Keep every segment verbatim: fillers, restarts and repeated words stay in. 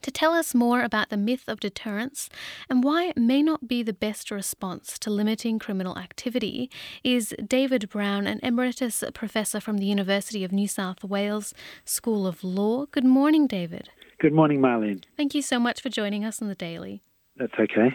To tell us more about the myth of deterrence and why it may not be the best response to limiting criminal activity is David Brown, an Emeritus Professor from the University of New South Wales School of Law. Good morning, David. Good morning, Marlene. Thank you so much for joining us on The Daily. That's okay.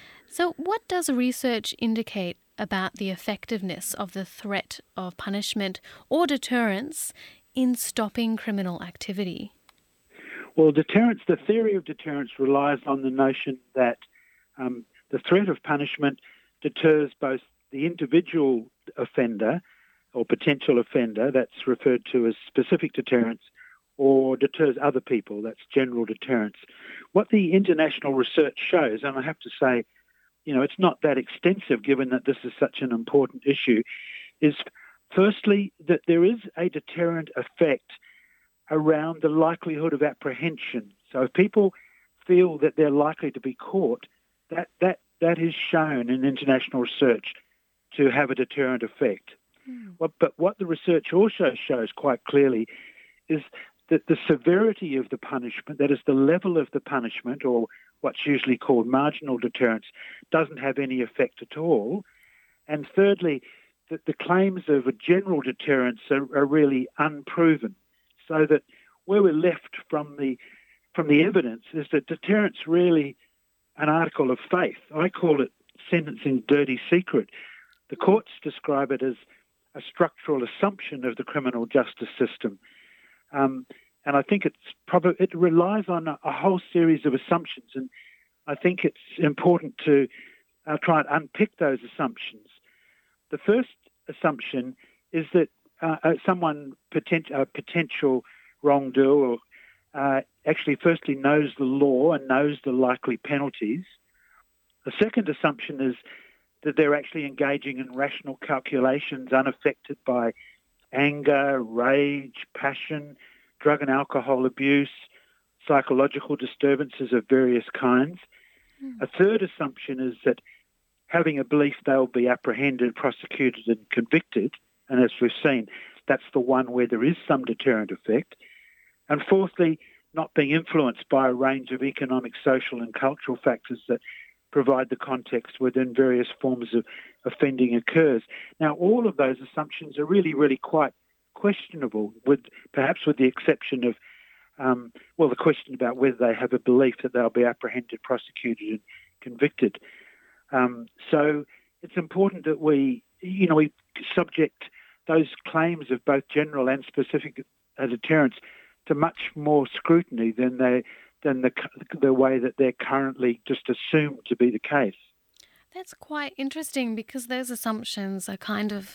So what does research indicate about the effectiveness of the threat of punishment or deterrence in stopping criminal activity? Well, deterrence, the theory of deterrence relies on the notion that um, the threat of punishment deters both the individual offender or potential offender, that's referred to as specific deterrence, or deters other people, that's general deterrence. What the international research shows, and I have to say, you know, it's not that extensive given that this is such an important issue, is firstly that there is a deterrent effect around the likelihood of apprehension. So if people feel that they're likely to be caught, that that that is shown in international research to have a deterrent effect. Mm. What, but what the research also shows quite clearly is that the severity of the punishment, that is the level of the punishment, or what's usually called marginal deterrence, doesn't have any effect at all. And thirdly, that the claims of a general deterrence are, are really unproven. So that where we're left from the from the evidence is that deterrence really an article of faith. I call it sentencing dirty secret. The courts describe it as a structural assumption of the criminal justice system, um, and I think it's probably it relies on a, a whole series of assumptions. And I think it's important to uh, try and unpick those assumptions. The first assumption is that Uh, uh, someone, potent, uh, potential wrongdoer, uh, actually firstly knows the law and knows the likely penalties. The second assumption is that they're actually engaging in rational calculations unaffected by anger, rage, passion, drug and alcohol abuse, psychological disturbances of various kinds. Mm. A third assumption is that having a belief they'll be apprehended, prosecuted and convicted. And as we've seen, that's the one where there is some deterrent effect. And fourthly, not being influenced by a range of economic, social and cultural factors that provide the context within various forms of offending occurs. Now, all of those assumptions are really, really quite questionable, with perhaps with the exception of, um, well, the question about whether they have a belief that they'll be apprehended, prosecuted and convicted. Um, so it's important that we, you know, we subject those claims of both general and specific uh, deterrence to much more scrutiny than they than the the way that they're currently just assumed to be the case. That's quite interesting because those assumptions are kind of,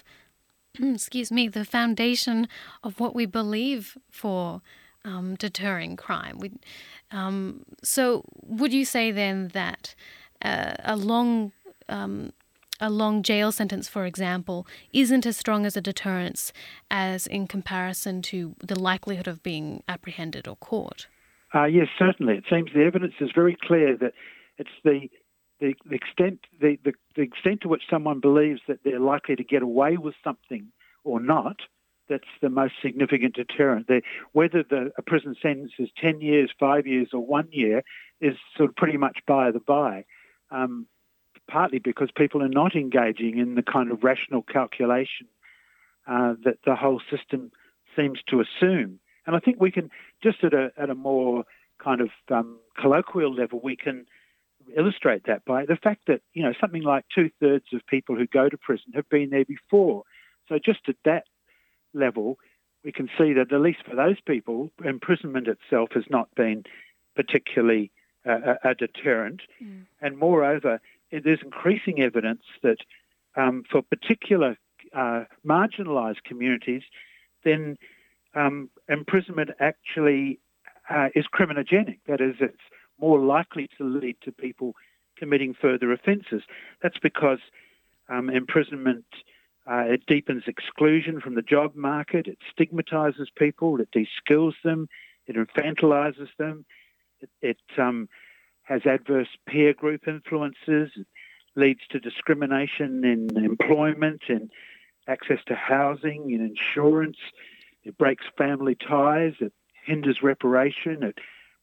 excuse me, the foundation of what we believe for um, deterring crime. We, um, so would you say then that uh, a long um, A long jail sentence, for example, isn't as strong as a deterrence as in comparison to the likelihood of being apprehended or caught? Uh, yes, certainly. It seems the evidence is very clear that it's the the, the extent the, the, the extent to which someone believes that they're likely to get away with something or not that's the most significant deterrent. The, whether the, a prison sentence is ten years, five years, or one year is sort of pretty much by the by. Um, partly because people are not engaging in the kind of rational calculation uh, that the whole system seems to assume. And I think we can, just at a, at a more kind of um, colloquial level, we can illustrate that by the fact that, you know, something like two-thirds of people who go to prison have been there before. So just at that level, we can see that at least for those people, imprisonment itself has not been particularly uh, a, a deterrent. Mm. And moreover, there's increasing evidence that um, for particular uh, marginalised communities, then um, imprisonment actually uh, is criminogenic. That is, it's more likely to lead to people committing further offences. That's because um, imprisonment, uh, it deepens exclusion from the job market, it stigmatises people, it de-skills them, it infantilises them, it, it um, has adverse peer group influences, it leads to discrimination in employment and access to housing and insurance, it breaks family ties, it hinders reparation, it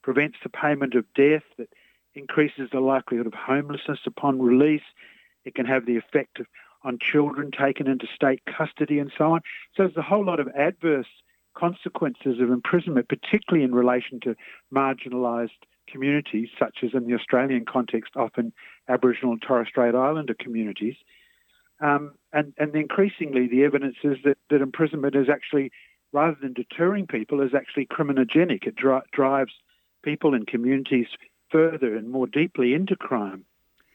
prevents the payment of death, that increases the likelihood of homelessness upon release. It can have the effect of, on children taken into state custody and so on. So there's a whole lot of adverse consequences of imprisonment, particularly in relation to marginalised communities, such as in the Australian context, often Aboriginal and Torres Strait Islander communities. Um, and, and increasingly the evidence is that, that imprisonment is actually, rather than deterring people, is actually criminogenic. It dri- drives people in communities further and more deeply into crime.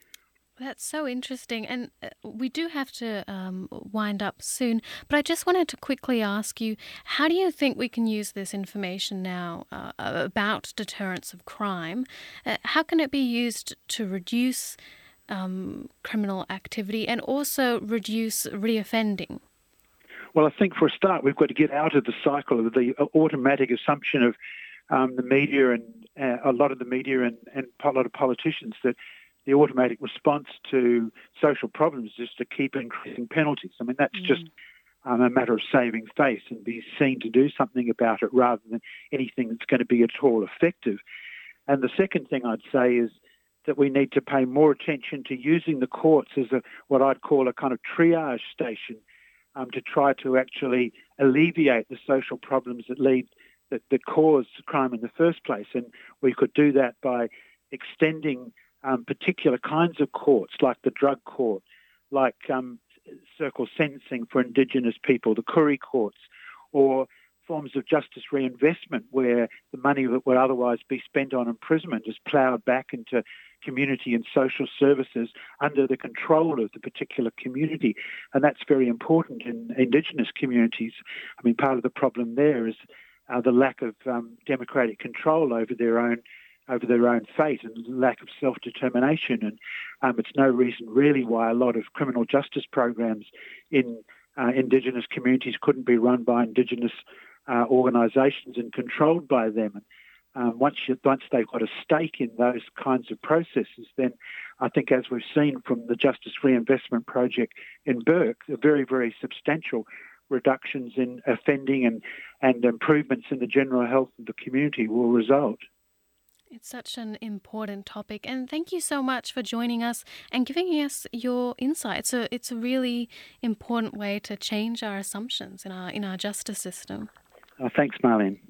That's so interesting. And uh, we do have to um, wind up soon. But I just wanted to quickly ask you, how do you think we can use this information now uh, about deterrence of crime? Uh, how can it be used to reduce um, criminal activity and also reduce reoffending? Well, I think for a start, we've got to get out of the cycle of the automatic assumption of um, the media and uh, a lot of the media and, and a lot of politicians that the automatic response to social problems is to keep increasing penalties. I mean, that's mm. just um, a matter of saving face and be seen to do something about it rather than anything that's going to be at all effective. And the second thing I'd say is that we need to pay more attention to using the courts as a what I'd call a kind of triage station um, to try to actually alleviate the social problems that lead that, that cause crime in the first place. And we could do that by extending Um, particular kinds of courts, like the drug court, like um, circle sentencing for Indigenous people, the Koori courts, or forms of justice reinvestment where the money that would otherwise be spent on imprisonment is ploughed back into community and social services under the control of the particular community. And that's very important in Indigenous communities. I mean, part of the problem there is uh, the lack of um, democratic control over their own over their own fate and lack of self-determination. And um, it's no reason really why a lot of criminal justice programs in uh, Indigenous communities couldn't be run by Indigenous uh, organisations and controlled by them. And um, once, you, once they've got a stake in those kinds of processes, then I think, as we've seen from the Justice Reinvestment Project in Bourke, the very, very substantial reductions in offending and, and improvements in the general health of the community will result. It's such an important topic, and thank you so much for joining us and giving us your insights. So it's a really important way to change our assumptions in our in our justice system. Oh, thanks, Marlene.